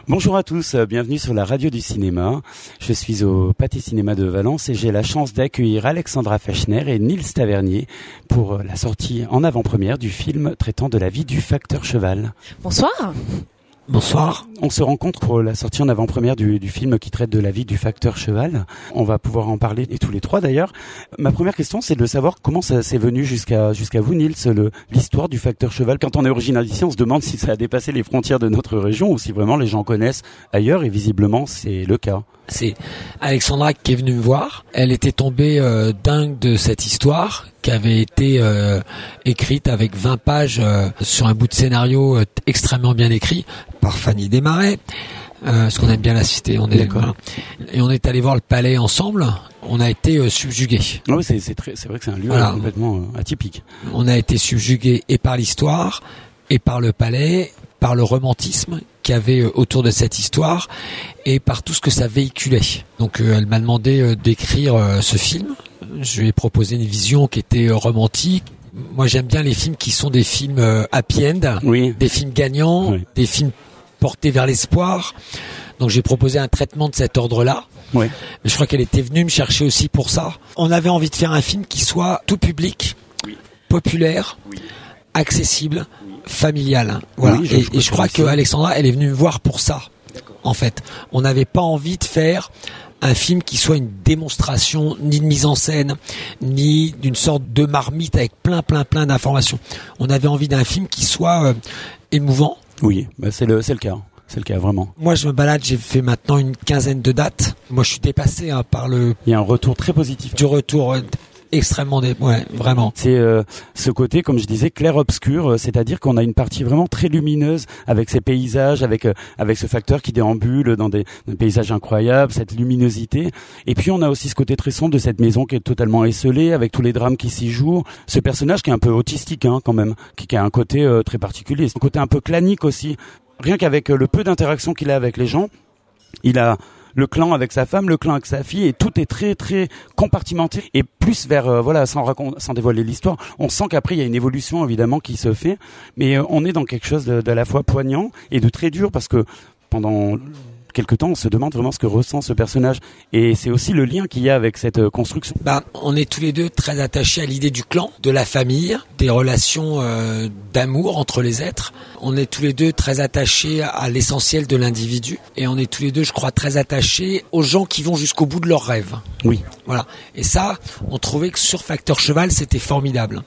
Bonjour à tous, bienvenue sur la radio du cinéma. Je suis au Pâté Cinéma de Valence et j'ai la chance d'accueillir Alexandra Fechner et Nils Tavernier pour la sortie en avant-première du film traitant de la vie du facteur cheval. Bonsoir. Bonsoir. On se rencontre pour la sortie en avant-première du film qui traite de la vie du facteur cheval. On va pouvoir en parler, et tous les trois d'ailleurs. Ma première question, c'est de savoir comment ça s'est venu jusqu'à vous, Nils, l'histoire du facteur cheval. Quand on est originaire d'ici, on se demande si ça a dépassé les frontières de notre région ou si vraiment les gens connaissent ailleurs, et visiblement c'est le cas. C'est Alexandra qui est venue me voir. Elle était tombée dingue de cette histoire qui avait été écrite avec 20 pages sur un bout de scénario extrêmement bien écrit par Fanny Desmarais. Parce qu'on aime bien la cité. Voilà. Et on est allé voir le palais ensemble. On a été subjugués. Oui, c'est vrai que c'est un lieu complètement atypique. On a été subjugués et par l'histoire, et par le palais, par le romantisme qu'il y avait autour de cette histoire, et par tout ce que ça véhiculait. Donc elle m'a demandé d'écrire ce film. Je lui ai proposé une vision qui était romantique. Moi j'aime bien les films qui sont des films happy end, oui. Des films gagnants, oui. Des films portés vers l'espoir. Donc j'ai proposé un traitement de cet ordre-là. Oui. Mais je crois qu'elle était venue me chercher aussi pour ça. On avait envie de faire un film qui soit tout public, oui. Populaire, oui. Accessible, oui. Familial. Voilà. Oui, et je crois que Alexandra, elle est venue me voir pour ça. D'accord. En fait, on n'avait pas envie de faire un film qui soit une démonstration ni de mise en scène, ni d'une sorte de marmite avec plein d'informations. On avait envie d'un film qui soit émouvant. Oui, bah c'est le cas. C'est le cas, vraiment. Moi, je me balade, j'ai fait maintenant une quinzaine de dates. Moi, je suis dépassé par le... Il y a un retour très positif. Du retour extrêmement... Ouais, vraiment. C'est ce côté, comme je disais, clair-obscur, c'est-à-dire qu'on a une partie vraiment très lumineuse avec ces paysages, avec ce facteur qui déambule dans des paysages incroyables, cette luminosité. Et puis, on a aussi ce côté très sombre de cette maison qui est totalement esselée, avec tous les drames qui s'y jouent. Ce personnage qui est un peu autistique, quand même, qui a un côté très particulier. Un côté un peu clanique aussi. Rien qu'avec le peu d'interaction qu'il a avec les gens, il a le clan avec sa femme, le clan avec sa fille, et tout est très très compartimenté et plus vers sans dévoiler l'histoire. On sent qu'après il y a une évolution évidemment qui se fait, mais on est dans quelque chose de la fois poignant et de très dur parce que pendant quelque temps, on se demande vraiment ce que ressent ce personnage. Et c'est aussi le lien qu'il y a avec cette construction. On est tous les deux très attachés à l'idée du clan, de la famille, des relations d'amour entre les êtres. On est tous les deux très attachés à l'essentiel de l'individu. Et on est tous les deux, je crois, très attachés aux gens qui vont jusqu'au bout de leurs rêves. Oui. Voilà. Et ça, on trouvait que sur Facteur Cheval, c'était formidable.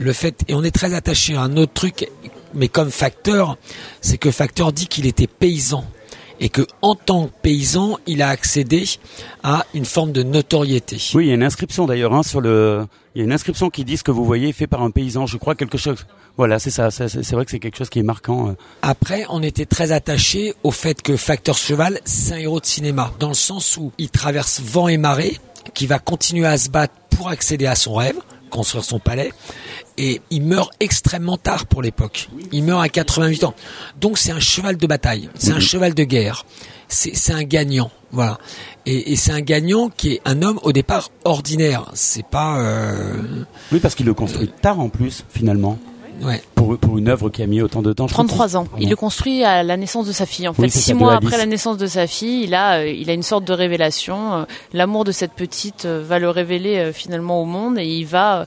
Et on est très attachés à un autre truc, mais comme Facteur, c'est que Facteur dit qu'il était paysan. Et que en tant que paysan, il a accédé à une forme de notoriété. Oui, il y a une inscription d'ailleurs il y a une inscription qui dit ce que vous voyez fait par un paysan. Je crois quelque chose. Voilà, c'est ça. C'est vrai que c'est quelque chose qui est marquant. Après, on était très attachés au fait que Facteur Cheval, c'est un héros de cinéma, dans le sens où il traverse vent et marée, qui va continuer à se battre pour accéder à son rêve, construire son palais. Et il meurt extrêmement tard pour l'époque. Il meurt à 88 ans. Donc c'est un cheval de bataille, c'est un cheval de guerre. C'est un gagnant, voilà. Et c'est un gagnant qui est un homme au départ ordinaire. C'est pas. Oui, parce qu'il le construit tard en plus, finalement. Ouais. Pour une œuvre qui a mis autant de temps. 33 ans. Il le construit à la naissance de sa fille. En fait, 6 mois après la naissance de sa fille, il a une sorte de révélation. L'amour de cette petite va le révéler finalement au monde et il va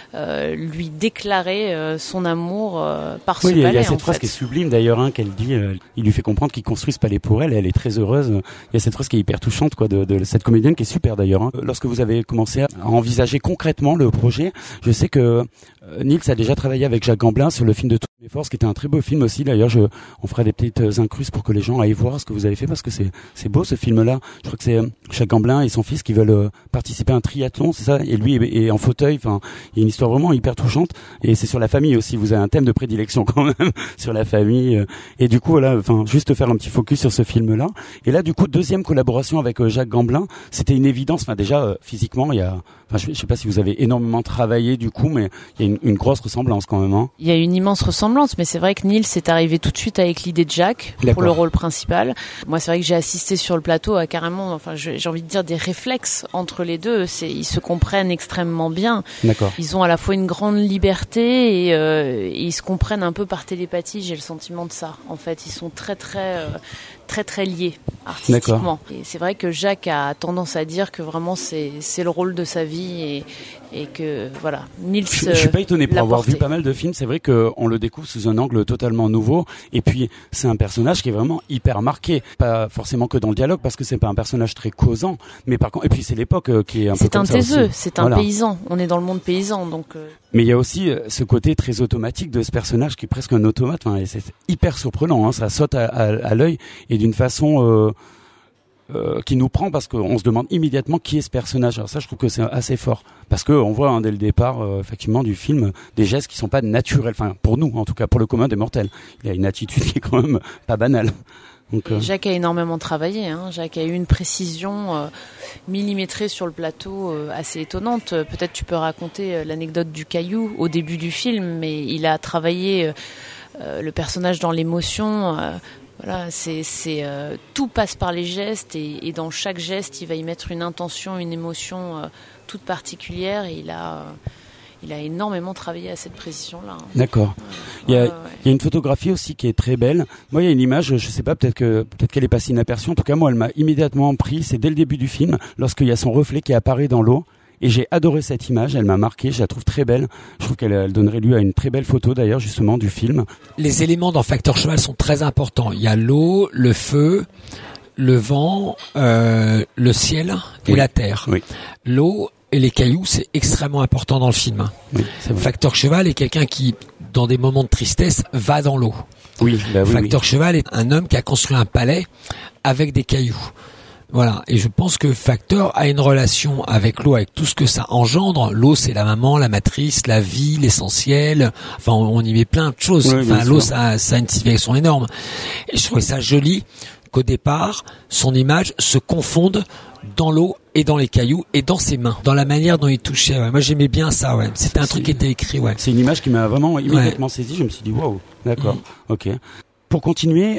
lui déclarer son amour par ce palais. Il y a cette phrase qui est sublime d'ailleurs, qu'elle dit. Il lui fait comprendre qu'il construit ce palais pour elle. Et elle est très heureuse. Il y a cette phrase qui est hyper touchante, de cette comédienne qui est super d'ailleurs. Lorsque vous avez commencé à envisager concrètement le projet, je sais que Nils a déjà travaillé avec Jacques Gamblin sur le film de Toutes mes forces, qui était un très beau film aussi. D'ailleurs, on fera des petites incrustes pour que les gens aillent voir ce que vous avez fait parce que c'est beau ce film-là. Je crois que c'est Jacques Gamblin et son fils qui veulent participer à un triathlon, c'est ça. Et lui est en fauteuil. Enfin, il y a une histoire vraiment hyper touchante. Et c'est sur la famille aussi. Vous avez un thème de prédilection quand même sur la famille. Et du coup, voilà. Enfin, juste faire un petit focus sur ce film-là. Et là, du coup, deuxième collaboration avec Jacques Gamblin. C'était une évidence. Enfin, déjà physiquement, il y a. Enfin, je sais pas si vous avez énormément travaillé du coup, mais il y a une grosse ressemblance quand même. Il y a une immense ressemblance. ressemblances, mais c'est vrai que Nils est arrivé tout de suite avec l'idée de Jacques pour le rôle principal. Moi, c'est vrai que j'ai assisté sur le plateau à carrément, enfin, j'ai envie de dire des réflexes entre les deux. Ils se comprennent extrêmement bien. D'accord. Ils ont à la fois une grande liberté et ils se comprennent un peu par télépathie. J'ai le sentiment de ça. En fait, ils sont très liés artistiquement. Et c'est vrai que Jacques a tendance à dire que vraiment c'est le rôle de sa vie et que voilà, Nils. Je suis pas étonné pour avoir vu pas mal de films. C'est vrai qu'on le découvre sous un angle totalement nouveau. Et puis c'est un personnage qui est vraiment hyper marqué, pas forcément que dans le dialogue parce que c'est pas un personnage très causant, mais par contre, et puis c'est l'époque qui est un peu comme ça aussi. C'est un taiseux, c'est un paysan. On est dans le monde paysan, donc. Mais il y a aussi ce côté très automatique de ce personnage qui est presque un automate. Enfin, et c'est hyper surprenant. Hein, ça saute à l'œil et d'une façon qui nous prend parce qu'on se demande immédiatement qui est ce personnage. Alors ça, je trouve que c'est assez fort parce que on voit dès le départ effectivement du film des gestes qui sont pas naturels. Enfin, pour nous, en tout cas, pour le commun des mortels, il a une attitude qui est quand même pas banale. Donc, Jacques a énormément travaillé. Jacques a eu une précision millimétrée sur le plateau assez étonnante. Peut-être tu peux raconter l'anecdote du caillou au début du film, mais il a travaillé le personnage dans l'émotion. Voilà, tout passe par les gestes et dans chaque geste, il va y mettre une intention, une émotion toute particulière. Et il a énormément travaillé à cette précision-là. D'accord. Il y a une photographie aussi qui est très belle. Moi, il y a une image, je sais pas, peut-être qu'elle est passée inaperçue. En tout cas, moi, elle m'a immédiatement pris. C'est dès le début du film, lorsqu'il y a son reflet qui apparaît dans l'eau. Et j'ai adoré cette image, elle m'a marqué, je la trouve très belle. Je trouve qu'elle donnerait lieu à une très belle photo d'ailleurs justement du film. Les éléments dans Facteur Cheval sont très importants. Il y a l'eau, le feu, le vent, le ciel et la terre. Oui. L'eau et les cailloux, c'est extrêmement important dans le film. Oui, c'est vrai. Facteur Cheval est quelqu'un qui, dans des moments de tristesse, va dans l'eau. Oui, Facteur Cheval est un homme qui a construit un palais avec des cailloux. Voilà, et je pense que Facteur a une relation avec l'eau, avec tout ce que ça engendre. L'eau, c'est la maman, la matrice, la vie, l'essentiel. Enfin, on y met plein de choses. Oui, enfin, l'eau, ça a une signification énorme. Et je trouvais ça joli qu'au départ, son image se confonde dans l'eau et dans les cailloux et dans ses mains, dans la manière dont il touchait. Ouais. Moi, j'aimais bien ça. Ouais. C'était un truc qui était écrit. Ouais. C'est une image qui m'a vraiment immédiatement saisi. Je me suis dit waouh, d'accord, ok. Pour continuer,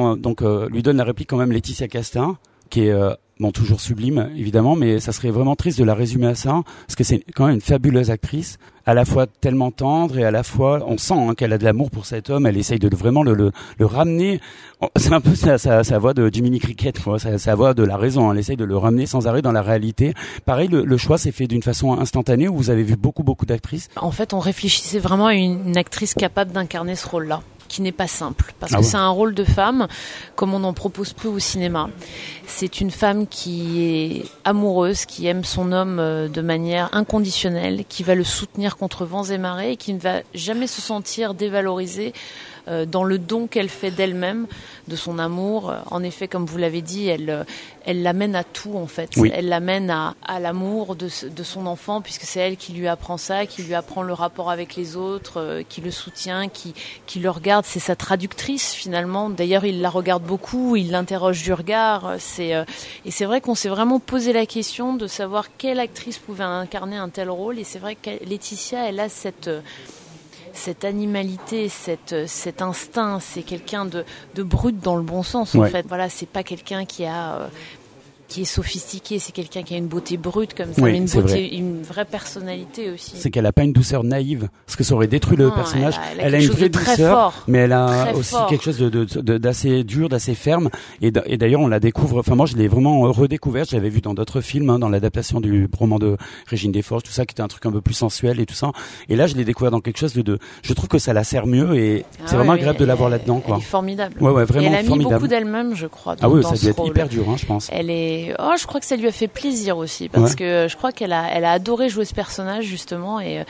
lui donne la réplique quand même Laetitia Casta, qui est toujours sublime évidemment, mais ça serait vraiment triste de la résumer à ça parce que c'est quand même une fabuleuse actrice, à la fois tellement tendre et à la fois on sent qu'elle a de l'amour pour cet homme. Elle essaye de vraiment le ramener. C'est un peu sa voix de Jiminy Cricket, quoi. Sa voix de la raison. Elle essaye de le ramener sans arrêt dans la réalité. Pareil, le choix s'est fait d'une façon instantanée où vous avez vu beaucoup d'actrices. En fait, on réfléchissait vraiment à une actrice capable d'incarner ce rôle-là, qui n'est pas simple, parce que c'est un rôle de femme, comme on en propose peu au cinéma. C'est une femme qui est amoureuse, qui aime son homme de manière inconditionnelle, qui va le soutenir contre vents et marées, et qui ne va jamais se sentir dévalorisée dans le don qu'elle fait d'elle-même, de son amour. En effet, comme vous l'avez dit, elle l'amène à tout, en fait. Oui. Elle l'amène à l'amour de son enfant, puisque c'est elle qui lui apprend ça, qui lui apprend le rapport avec les autres, qui le soutient, qui le regarde. C'est sa traductrice, finalement. D'ailleurs, il la regarde beaucoup, il l'interroge du regard. Et c'est vrai qu'on s'est vraiment posé la question de savoir quelle actrice pouvait incarner un tel rôle. Et c'est vrai que Laetitia, elle a cette animalité, cet instinct. C'est quelqu'un de brut dans le bon sens, en fait. Voilà, c'est pas quelqu'un qui est sophistiqué, c'est quelqu'un qui a une beauté brute comme ça, mais une vraie personnalité aussi. C'est qu'elle a pas une douceur naïve, parce que ça aurait détruit le personnage. Elle a une vraie douceur, mais elle a aussi quelque chose d'assez dur, d'assez ferme. Et d'ailleurs, on la découvre. Enfin, moi, je l'ai vraiment redécouverte. Je l'avais vu dans d'autres films, dans l'adaptation du roman de Régine Desforges, tout ça, qui était un truc un peu plus sensuel et tout ça. Et là, je l'ai découvert dans quelque chose je trouve que ça la sert mieux et c'est vraiment agréable de la voir là-dedans, quoi. Elle est formidable. Ouais, vraiment et elle a mis formidable. beaucoup d'elle-même, je crois. Ah oui, ça doit être hyper dur, je pense. Je crois que ça lui a fait plaisir aussi, parce que je crois qu'elle a adoré jouer ce personnage, justement, et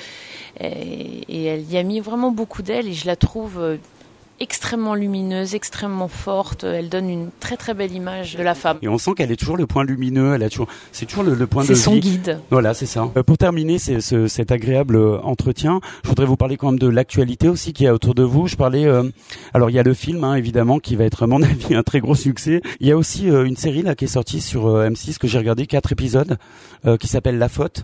elle y a mis vraiment beaucoup d'elle, et je la trouve extrêmement lumineuse, extrêmement forte. Elle donne une très très belle image de la femme. Et on sent qu'elle est toujours le point lumineux, c'est toujours le point de vie. C'est son guide. Voilà, c'est ça. Pour terminer cet agréable entretien, je voudrais vous parler quand même de l'actualité aussi qui est autour de vous. Je parlais, alors il y a le film, évidemment, qui va être à mon avis un très gros succès. Il y a aussi une série là qui est sortie sur M6 que j'ai regardé, 4 épisodes, qui s'appelle La Faute.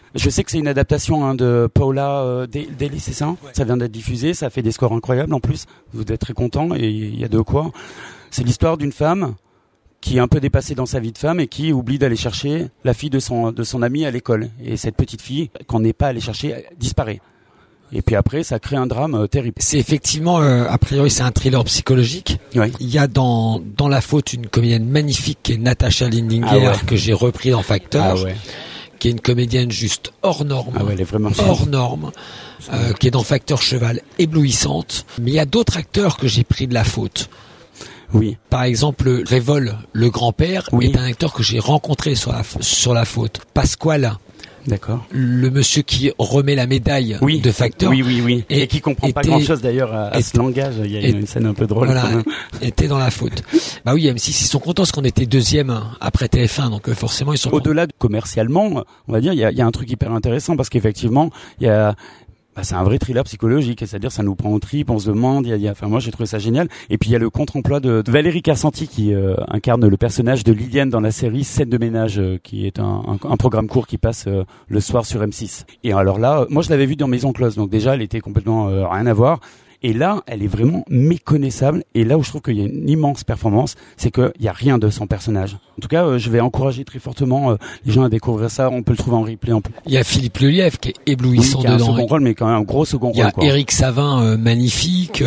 Je sais que c'est une adaptation de Paula Daly, c'est ça ? Ouais. Ça vient d'être diffusé, ça a fait des scores incroyables en plus. Vous êtes très contents et il y a de quoi. C'est l'histoire d'une femme qui est un peu dépassée dans sa vie de femme et qui oublie d'aller chercher la fille de son amie à l'école. Et cette petite fille, qu'on n'est pas allé chercher, disparaît. Et puis après, ça crée un drame terrible. C'est effectivement, a priori, c'est un thriller psychologique. Oui. Il y a dans La Faute une comédienne magnifique qui est Natasha Lindinger, que j'ai repris dans Facteur, qui est une comédienne juste hors norme, elle est vraiment hors norme, qui est dans Facteur Cheval, éblouissante. Mais il y a d'autres acteurs que j'ai pris de La Faute. Oui. Par exemple, Révol, le grand-père, est un acteur que j'ai rencontré sur la Faute. Pasquale. D'accord. Le monsieur qui remet la médaille de Facteur. Oui. Et qui comprend pas grand-chose d'ailleurs à ce langage. Il y a une scène un peu drôle. Voilà, était dans La Faute. Bah oui, M6, ils sont contents parce qu'on était deuxième après TF1, donc forcément ils sont. Au-delà de commercialement, on va dire, il y a un truc hyper intéressant parce qu'effectivement, il y a. C'est un vrai thriller psychologique, c'est-à-dire ça nous prend en tripes, on se demande, moi j'ai trouvé ça génial. Et puis il y a le contre-emploi de Valérie Carcenti qui incarne le personnage de Liliane dans la série Scène de ménage, qui est un programme court qui passe le soir sur M6. Et alors là, moi je l'avais vue dans Maison Close, donc déjà elle était complètement rien à voir. Et là, elle est vraiment méconnaissable. Et là où je trouve qu'il y a une immense performance, c'est qu'il y a rien de son personnage. En tout cas, je vais encourager très fortement les gens à découvrir ça. On peut le trouver en replay en plus. Il y a Philippe Lelièvre qui est éblouissant dedans. Il y a un second rôle, mais quand même un gros second rôle. Il y a Éric Savin, magnifique.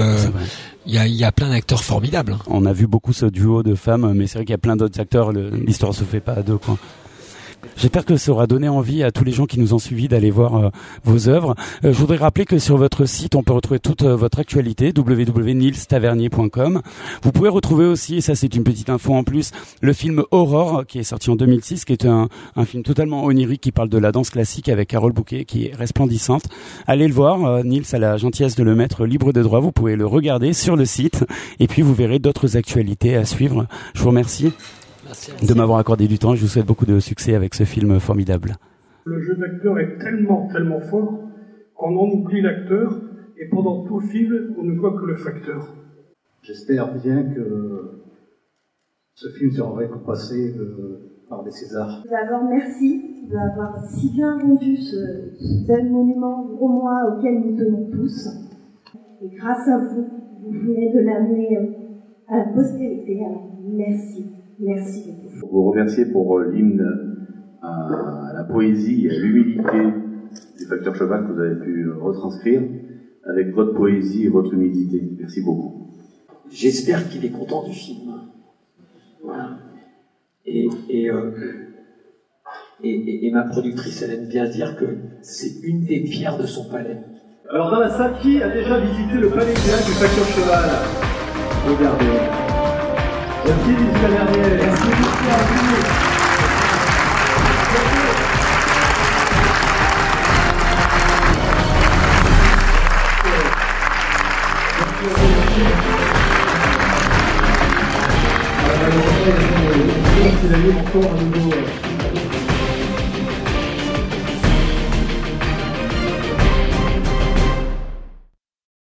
Il y a plein d'acteurs formidables. On a vu beaucoup ce duo de femmes, mais c'est vrai qu'il y a plein d'autres acteurs. L'histoire se fait pas à deux, quoi. J'espère que ça aura donné envie à tous les gens qui nous ont suivis d'aller voir vos œuvres. Je voudrais rappeler que sur votre site, on peut retrouver toute votre actualité, www.nilstavernier.com. Vous pouvez retrouver aussi, et ça c'est une petite info en plus, le film Aurore, qui est sorti en 2006, qui est un film totalement onirique qui parle de la danse classique avec Carole Bouquet, qui est resplendissante. Allez le voir, Nils a la gentillesse de le mettre libre de droit, vous pouvez le regarder sur le site, et puis vous verrez d'autres actualités à suivre. Je vous remercie. De m'avoir accordé du temps. Je vous souhaite beaucoup de succès avec ce film formidable. Le jeu d'acteur est tellement fort qu'on en oublie l'acteur et pendant tout le film, on ne voit que le facteur. J'espère bien que ce film sera récompensé par des Césars. D'abord, merci d'avoir si bien rendu ce bel monument au mois auquel nous tenons tous. Et grâce à vous, vous venez de l'amener à la postérité. Alors, merci. Merci beaucoup. Vous remercier pour l'hymne à la poésie et à l'humilité du Facteur Cheval que vous avez pu retranscrire avec votre poésie et votre humilité. Merci beaucoup. J'espère qu'il est content du film. Voilà. Et ma productrice, elle aime bien dire que c'est une des pierres de son palais. Alors dans la salle, qui a déjà visité le palais du Facteur Cheval ? Regardez. Merci jusqu'à dernière. Merci jusqu'à dernière. Merci encore à nouveau.